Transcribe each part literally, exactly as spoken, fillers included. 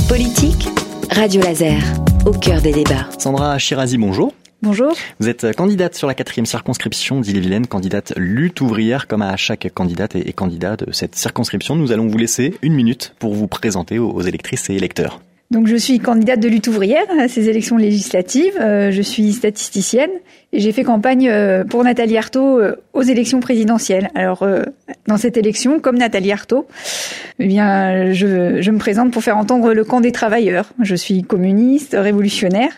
Politique, Radio Laser, au cœur des débats. Sandra Chirazi, bonjour. Bonjour. Vous êtes candidate sur la quatrième circonscription d'Ille-et-Vilaine, candidate lutte ouvrière, comme à chaque candidate et candidat de cette circonscription. Nous allons vous laisser une minute pour vous présenter aux électrices et électeurs. Donc je suis candidate de lutte ouvrière à ces élections législatives. Euh, je suis statisticienne et j'ai fait campagne euh, pour Nathalie Arthaud euh, aux élections présidentielles. Alors euh, dans cette élection, comme Nathalie Arthaud, eh bien je, je me présente pour faire entendre le camp des travailleurs. Je suis communiste, révolutionnaire.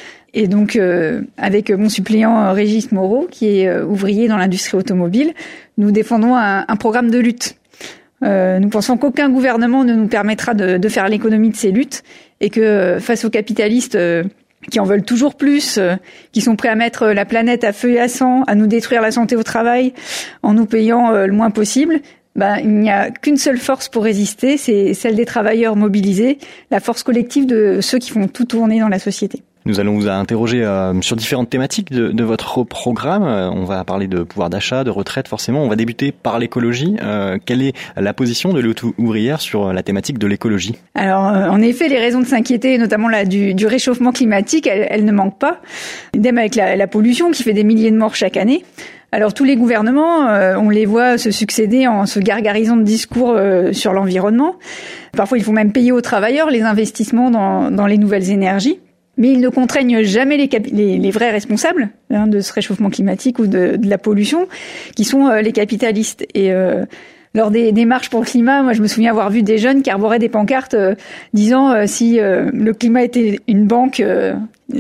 Et donc, euh, avec mon suppléant Régis Moreau, qui est euh, ouvrier dans l'industrie automobile, nous défendons un, un programme de lutte. Euh, nous pensons qu'aucun gouvernement ne nous permettra de, de faire l'économie de ces luttes et que face aux capitalistes euh, qui en veulent toujours plus, euh, qui sont prêts à mettre la planète à feu et à sang, à nous détruire la santé au travail en nous payant euh, le moins possible, ben, il n'y a qu'une seule force pour résister, c'est celle des travailleurs mobilisés, la force collective de ceux qui font tout tourner dans la société. Nous allons vous interroger euh, sur différentes thématiques de, de votre programme. Euh, on va parler de pouvoir d'achat, de retraite forcément. On va débuter par l'écologie. Euh, quelle est la position de lutte ouvrière sur la thématique de l'écologie ? Alors, euh, en effet, les raisons de s'inquiéter, notamment là, du, du réchauffement climatique, elles, elles ne manquent pas. Idem avec la, la pollution qui fait des milliers de morts chaque année. Alors tous les gouvernements, euh, on les voit se succéder en se gargarisant de discours euh, sur l'environnement. Parfois, ils font même payer aux travailleurs les investissements dans, dans les nouvelles énergies. Mais ils ne contraignent jamais les, cap- les, les vrais responsables hein, de ce réchauffement climatique ou de, de la pollution, qui sont euh, les capitalistes. Et euh, lors des, des marches pour le climat, moi je me souviens avoir vu des jeunes qui arboraient des pancartes euh, disant euh, si euh, le climat était une banque, euh,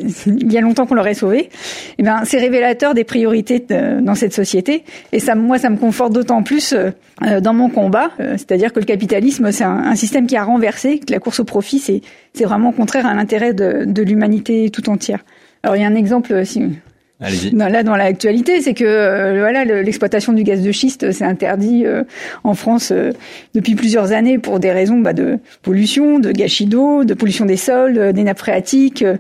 il y a longtemps qu'on l'aurait sauvé. Et ben c'est révélateur des priorités de, dans cette société. Et ça, moi, ça me conforte d'autant plus euh, dans mon combat. Euh, c'est-à-dire que le capitalisme, c'est un, un système qui a renversé, que la course au profit, c'est, c'est vraiment contraire à l'intérêt de, de l'humanité tout entière. Alors il y a un exemple, si, Allez-y. Dans, là dans l'actualité, c'est que euh, voilà le, l'exploitation du gaz de schiste, c'est interdit euh, en France euh, depuis plusieurs années pour des raisons bah, de pollution, de gâchis d'eau, de pollution des sols, euh, des nappes phréatiques. Euh,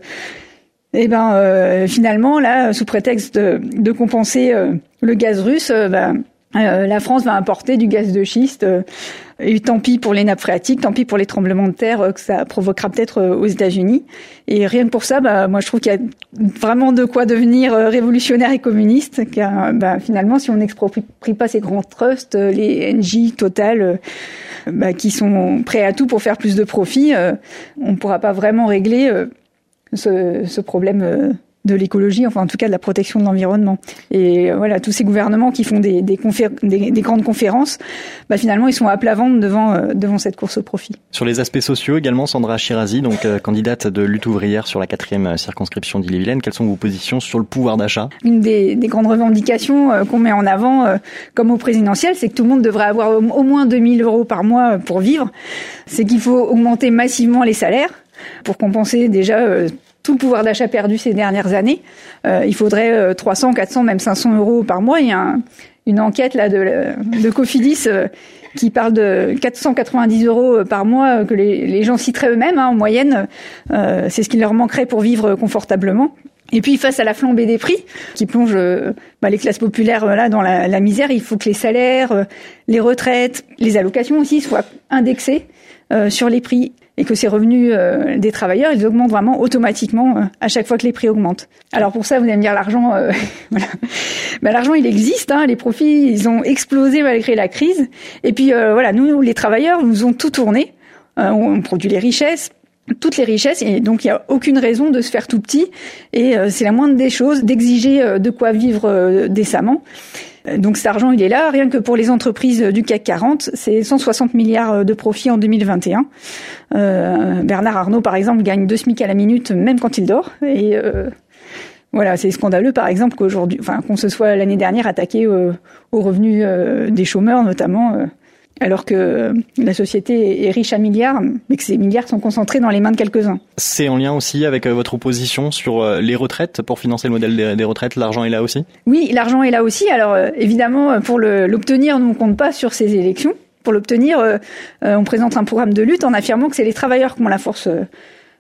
Et ben euh, finalement là, sous prétexte de, de compenser euh, le gaz russe, euh, bah, euh, la France va importer du gaz de schiste. Euh, et tant pis pour les nappes phréatiques, tant pis pour les tremblements de terre euh, que ça provoquera peut-être euh, aux États-Unis. Et rien que pour ça, bah, moi je trouve qu'il y a vraiment de quoi devenir euh, révolutionnaire et communiste. Car bah, finalement, si on n'exproprie pas ces grands trusts, euh, les N J, Total, euh, bah, qui sont prêts à tout pour faire plus de profit, euh, on ne pourra pas vraiment régler euh, Ce, ce problème de l'écologie, enfin en tout cas de la protection de l'environnement. Et voilà, tous ces gouvernements qui font des, des, confér- des, des grandes conférences, bah finalement ils sont à plat ventre devant, euh, devant cette course au profit. Sur les aspects sociaux également, Sandra Chirazi, donc euh, candidate de lutte ouvrière sur la quatrième circonscription d'Ille-et-Vilaine, quelles sont vos positions sur le pouvoir d'achat ? Une des, des grandes revendications euh, qu'on met en avant, euh, comme au présidentiel, c'est que tout le monde devrait avoir au, au moins deux mille euros par mois pour vivre. C'est qu'il faut augmenter massivement les salaires pour compenser déjà euh, tout le pouvoir d'achat perdu ces dernières années. Euh, il faudrait euh, trois cents, quatre cents, même cinq cents euros par mois. Il y a un, une enquête là de, de Cofidis euh, qui parle de quatre cent quatre-vingt-dix euros par mois que les, les gens citeraient eux-mêmes hein, en moyenne. Euh, c'est ce qu'il leur manquerait pour vivre confortablement. Et puis face à la flambée des prix qui plonge euh, bah, les classes populaires euh, là dans la, la misère, il faut que les salaires, euh, les retraites, les allocations aussi soient indexés euh, sur les prix. Et que ces revenus euh, des travailleurs, ils augmentent vraiment automatiquement euh, à chaque fois que les prix augmentent. Alors pour ça, vous allez me dire l'argent, euh, voilà. Ben, l'argent il existe, hein, les profits ils ont explosé malgré la crise. Et puis euh, voilà, nous les travailleurs, nous ont tout tourné, euh, on produit les richesses, toutes les richesses, et donc il y a aucune raison de se faire tout petit. Et euh, c'est la moindre des choses d'exiger euh, de quoi vivre euh, décemment. Donc cet argent, il est là. Rien que pour les entreprises du C A C quarante, c'est cent soixante milliards de profits en deux mille vingt et un. Euh, Bernard Arnault, par exemple, gagne deux SMIC à la minute, même quand il dort. Et euh, voilà, c'est scandaleux, par exemple, qu'aujourd'hui, enfin, qu'on se soit l'année dernière attaqué euh, aux revenus euh, des chômeurs, notamment, euh, alors que la société est riche à milliards, mais que ces milliards sont concentrés dans les mains de quelques-uns. C'est en lien aussi avec votre opposition sur les retraites, pour financer le modèle des retraites, l'argent est là aussi ? Oui, l'argent est là aussi. Alors évidemment, pour le, l'obtenir, nous on compte pas sur ces élections. Pour l'obtenir, euh, on présente un programme de lutte en affirmant que c'est les travailleurs qui ont la force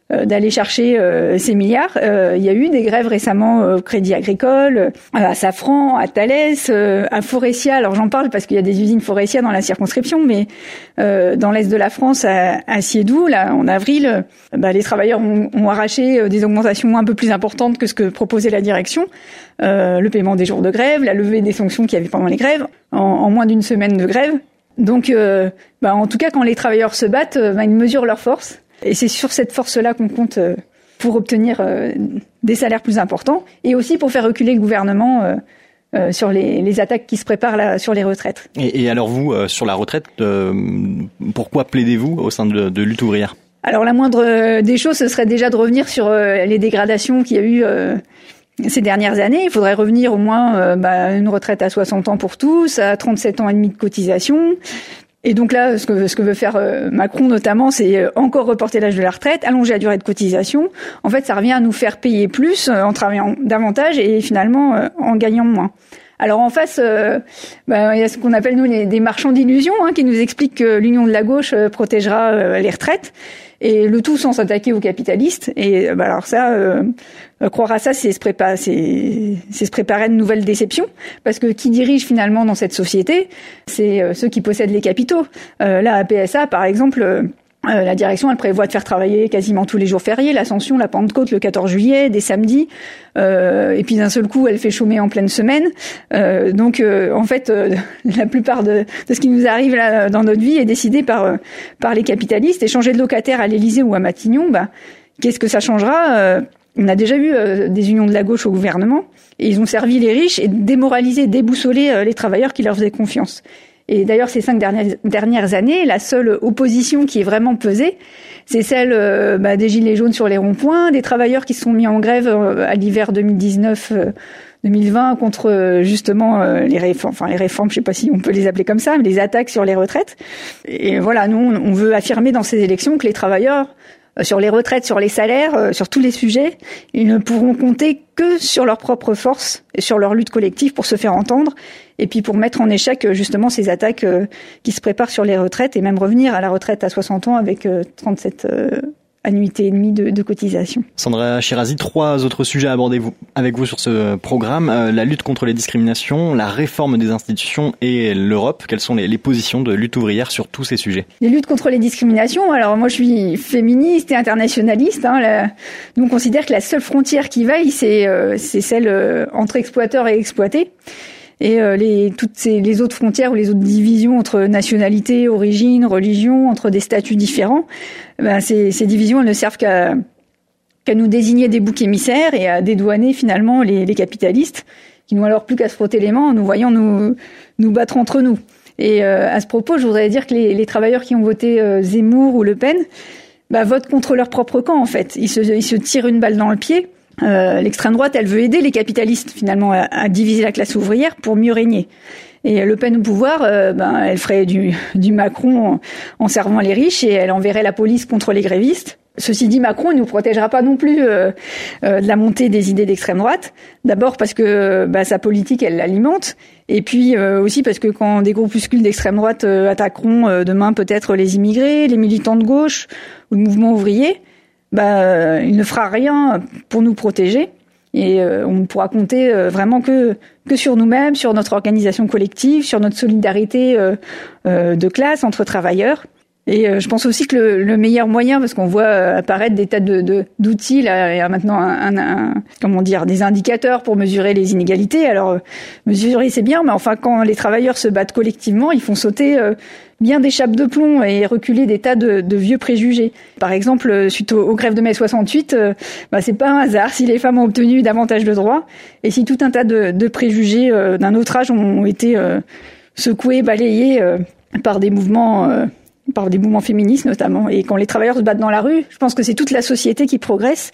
euh, d'aller chercher euh, ces milliards. Euh, il y a eu des grèves récemment au Crédit Agricole, euh, à Safran, à Thales, euh, à Forestia. Alors j'en parle parce qu'il y a des usines Forestia dans la circonscription, mais euh, dans l'est de la France, à, à Siédoux, là, en avril, euh, bah, les travailleurs ont, ont arraché des augmentations un peu plus importantes que ce que proposait la direction. Euh, le paiement des jours de grève, la levée des sanctions qu'il y avait pendant les grèves, en, en moins d'une semaine de grève. Donc, euh, bah, en tout cas, quand les travailleurs se battent, euh, bah, ils mesurent leur force. Et c'est sur cette force-là qu'on compte euh, pour obtenir euh, des salaires plus importants et aussi pour faire reculer le gouvernement euh, euh, sur les, les attaques qui se préparent là, sur les retraites. Et, et alors vous, euh, sur la retraite, euh, pourquoi plaidez-vous au sein de, de Lutte ouvrière ? Alors la moindre des choses, ce serait déjà de revenir sur euh, les dégradations qu'il y a eu euh, ces dernières années. Il faudrait revenir au moins euh, bah, une retraite à soixante ans pour tous, à trente-sept ans et demi de cotisation. Et donc là, ce que, ce que veut faire euh, Macron notamment, c'est euh, encore reporter l'âge de la retraite, allonger la durée de cotisation. En fait, ça revient à nous faire payer plus euh, en travaillant davantage et finalement euh, en gagnant moins. Alors en face, euh, bah, il y a ce qu'on appelle nous les, des marchands d'illusions hein, qui nous expliquent que l'union de la gauche euh, protégera euh, les retraites. Et le tout sans s'attaquer aux capitalistes. Et bah alors ça, euh, croire à ça, c'est se préparer, c'est, c'est se préparer à une nouvelle déception, parce que qui dirige finalement dans cette société, c'est euh, ceux qui possèdent les capitaux. Euh, là, à P S A, par exemple. Euh, Euh, la direction, elle prévoit de faire travailler quasiment tous les jours fériés, l'Ascension, la Pentecôte, le quatorze juillet, des samedis, euh, et puis d'un seul coup, elle fait chômer en pleine semaine. Euh, donc, euh, en fait, euh, la plupart de, de ce qui nous arrive là dans notre vie est décidé par euh, par les capitalistes. Et changer de locataire à l'Élysée ou à Matignon, bah, qu'est-ce que ça changera ? euh, On a déjà eu euh, des unions de la gauche au gouvernement, et ils ont servi les riches et démoralisé, déboussolé euh, les travailleurs qui leur faisaient confiance. Et d'ailleurs, ces cinq dernières, dernières années, la seule opposition qui est vraiment pesée, c'est celle euh, bah, des gilets jaunes sur les ronds-points, des travailleurs qui se sont mis en grève euh, à l'hiver deux mille dix-neuf deux mille vingt contre euh, justement euh, les réformes, enfin les réformes, je sais pas si on peut les appeler comme ça, mais les attaques sur les retraites. Et voilà, nous, on veut affirmer dans ces élections que les travailleurs, euh, sur les retraites, sur les salaires, euh, sur tous les sujets, ils ne pourront compter que sur leur propre force et sur leur lutte collective pour se faire entendre. Et puis pour mettre en échec justement ces attaques euh, qui se préparent sur les retraites et même revenir à la retraite à soixante ans avec euh, trente-sept euh, annuités et demie de, de cotisation. Sandra Shirazi, trois autres sujets à aborder vous, avec vous sur ce programme. Euh, la lutte contre les discriminations, la réforme des institutions et l'Europe. Quelles sont les, les positions de Lutte ouvrière sur tous ces sujets ? Les luttes contre les discriminations, alors moi je suis féministe et internationaliste. Hein, la, nous on considère que la seule frontière qui vaille, c'est, euh, c'est celle euh, entre exploiteurs et exploités. Et euh, les, toutes ces, les autres frontières ou les autres divisions entre nationalité, origine, religion, entre des statuts différents, ben ces, ces divisions elles ne servent qu'à, qu'à nous désigner des boucs émissaires et à dédouaner finalement les, les capitalistes qui n'ont alors plus qu'à se frotter les mains en nous voyant nous, nous battre entre nous. Et euh, à ce propos, je voudrais dire que les, les travailleurs qui ont voté euh, Zemmour ou Le Pen ben, votent contre leur propre camp en fait. Ils se, ils se tirent une balle dans le pied. Euh, l'extrême droite, elle veut aider les capitalistes finalement à, à diviser la classe ouvrière pour mieux régner. Et Le Pen au pouvoir, euh, ben, elle ferait du, du Macron en, en servant les riches et elle enverrait la police contre les grévistes. Ceci dit, Macron ne nous protégera pas non plus euh, euh, de la montée des idées d'extrême droite. D'abord parce que bah, sa politique, elle l'alimente. Et puis euh, aussi parce que quand des groupuscules d'extrême droite euh, attaqueront euh, demain peut-être les immigrés, les militants de gauche ou le mouvement ouvrier, bah, euh, il ne fera rien pour nous protéger. Et euh, on ne pourra compter euh, vraiment que que sur nous-mêmes, sur notre organisation collective, sur notre solidarité euh, euh, de classe entre travailleurs. Et euh, je pense aussi que le, le meilleur moyen, parce qu'on voit euh, apparaître des tas de, de d'outils là, il y a maintenant un, un, un comment dire, des indicateurs pour mesurer les inégalités. Alors euh, mesurer c'est bien, mais enfin quand les travailleurs se battent collectivement, ils font sauter euh, bien des chapes de plomb et reculer des tas de, de vieux préjugés. Par exemple, suite aux, aux grèves de mai soixante-huit, euh, bah, c'est pas un hasard si les femmes ont obtenu davantage de droits et si tout un tas de, de préjugés euh, d'un autre âge ont été euh, secoués, balayés euh, par des mouvements, euh, par des mouvements féministes notamment. Et quand les travailleurs se battent dans la rue, je pense que c'est toute la société qui progresse.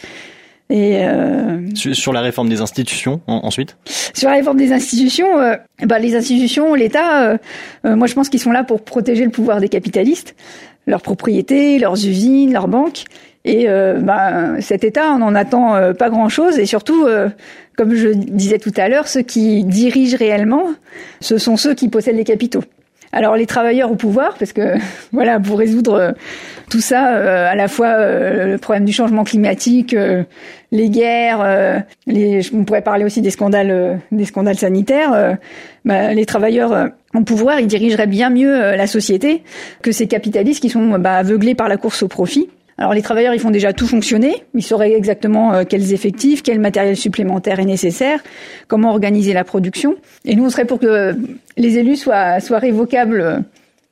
Et euh, sur, sur la réforme des institutions, en, ensuite Sur la réforme des institutions, euh, bah, les institutions, l'État, euh, euh, moi je pense qu'ils sont là pour protéger le pouvoir des capitalistes, leurs propriétés, leurs usines, leurs banques. Et euh, bah, cet État, on n'en attend euh, pas grand-chose. Et surtout, euh, comme je disais tout à l'heure, ceux qui dirigent réellement, ce sont ceux qui possèdent les capitaux. Alors les travailleurs au pouvoir, parce que voilà, pour résoudre euh, tout ça, euh, à la fois euh, le problème du changement climatique, euh, les guerres, euh, les, on pourrait parler aussi des scandales, euh, des scandales sanitaires. Euh, bah, les travailleurs euh, au pouvoir, ils dirigeraient bien mieux euh, la société que ces capitalistes qui sont bah, aveuglés par la course au profit. Alors les travailleurs, ils font déjà tout fonctionner, ils sauraient exactement euh, quels effectifs, quel matériel supplémentaire est nécessaire, comment organiser la production. Et nous, on serait pour que les élus soient, soient révocables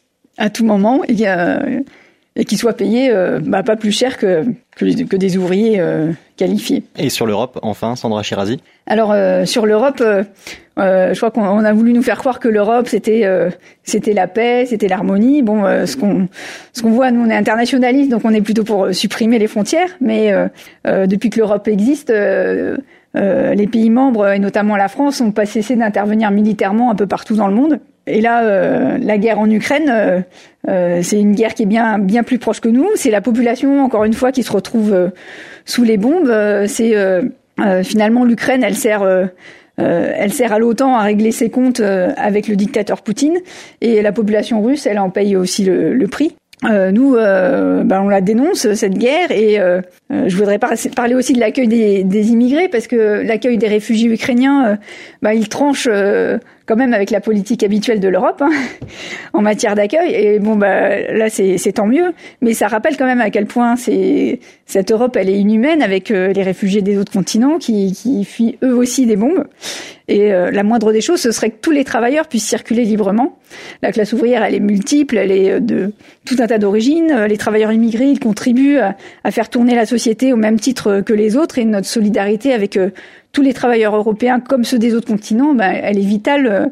à tout moment et, euh, et qu'ils soient payés euh, bah, pas plus cher que, que, les, que des ouvriers euh, qualifiés. Et sur l'Europe, enfin, Sandra Shirazi? Alors euh, sur l'Europe, euh, euh, je crois qu'on on a voulu nous faire croire que l'Europe c'était euh, c'était la paix, c'était l'harmonie. Bon, euh, ce qu'on ce qu'on voit, nous on est internationalistes, donc on est plutôt pour euh, supprimer les frontières. Mais euh, euh, depuis que l'Europe existe, euh, euh, les pays membres et notamment la France n'ont pas cessé d'intervenir militairement un peu partout dans le monde. Et là, euh, la guerre en Ukraine, euh, euh, c'est une guerre qui est bien bien plus proche que nous. C'est la population, encore une fois, qui se retrouve euh, sous les bombes. Euh, c'est euh, euh, finalement l'Ukraine, elle sert euh, euh, elle sert à l'OTAN à régler ses comptes euh, avec le dictateur Poutine, et la population russe, elle en paye aussi le, le prix. Euh, nous, euh, ben on la dénonce, cette guerre, et euh, euh, je voudrais par- parler aussi de l'accueil des, des immigrés, parce que l'accueil des réfugiés ukrainiens, euh, ben il tranche euh, quand même avec la politique habituelle de l'Europe hein, en matière d'accueil. Et bon, bah là, c'est, c'est tant mieux, mais ça rappelle quand même à quel point c'est cette Europe, elle est inhumaine avec euh, les réfugiés des autres continents qui, qui fuient eux aussi des bombes. Et euh, la moindre des choses, ce serait que tous les travailleurs puissent circuler librement. La classe ouvrière, elle est multiple, elle est de tout un tas d'origines. Les travailleurs immigrés, ils contribuent à, à faire tourner la société au même titre que les autres, et notre solidarité avec euh, tous les travailleurs européens comme ceux des autres continents, ben, elle est vitale, euh,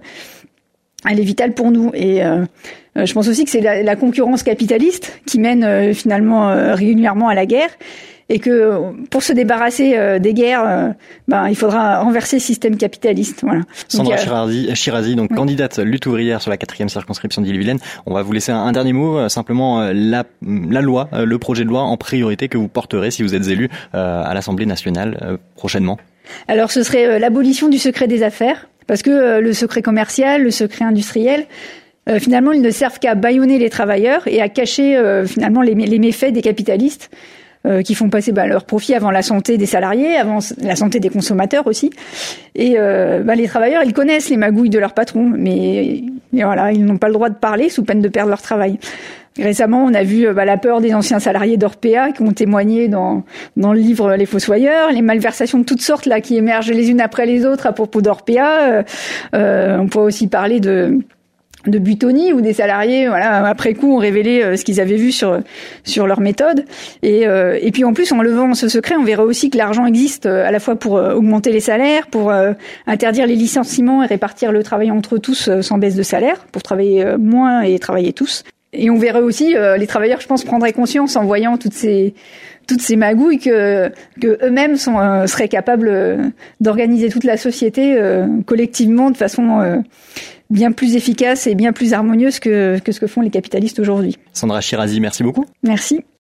elle est vitale pour nous. Et euh, je pense aussi que c'est la, la concurrence capitaliste qui mène euh, finalement euh, régulièrement à la guerre, et que pour se débarrasser euh, des guerres, euh, ben il faudra renverser le système capitaliste. Voilà. Sandra donc, Shirazi, Shirazi, donc oui. candidate lutte ouvrière sur la quatrième circonscription d'Ille-et-Vilaine. On va vous laisser un, un dernier mot, euh, simplement euh, la, la loi, euh, le projet de loi en priorité que vous porterez si vous êtes élu euh, à l'Assemblée nationale euh, prochainement. Alors ce serait euh, l'abolition du secret des affaires, parce que euh, le secret commercial, le secret industriel, euh, finalement ils ne servent qu'à bâillonner les travailleurs et à cacher euh, finalement les, les méfaits des capitalistes. Euh, qui font passer bah, leur profit avant la santé des salariés, avant la santé des consommateurs aussi. Et euh, bah, les travailleurs, ils connaissent les magouilles de leur patron, mais, mais voilà, ils n'ont pas le droit de parler sous peine de perdre leur travail. Récemment, on a vu bah, la peur des anciens salariés d'Orpea qui ont témoigné dans, dans le livre Les Fossoyeurs, les malversations de toutes sortes là qui émergent les unes après les autres à propos d'Orpea. Euh, euh, on pourrait aussi parler de de Buitoni, où des salariés, voilà, après coup, ont révélé euh, ce qu'ils avaient vu sur sur leur méthode. Et euh, et puis en plus, en levant ce secret, on verrait aussi que l'argent existe euh, à la fois pour euh, augmenter les salaires, pour euh, interdire les licenciements et répartir le travail entre tous euh, sans baisse de salaire, pour travailler euh, moins et travailler tous. Et on verrait aussi euh, les travailleurs, je pense, prendraient conscience en voyant toutes ces toutes ces magouilles que que eux-mêmes sont euh, seraient capables euh, d'organiser toute la société euh, collectivement de façon euh, bien plus efficace et bien plus harmonieuse que, que ce que font les capitalistes aujourd'hui. Sandra Shirazi, merci beaucoup. Merci.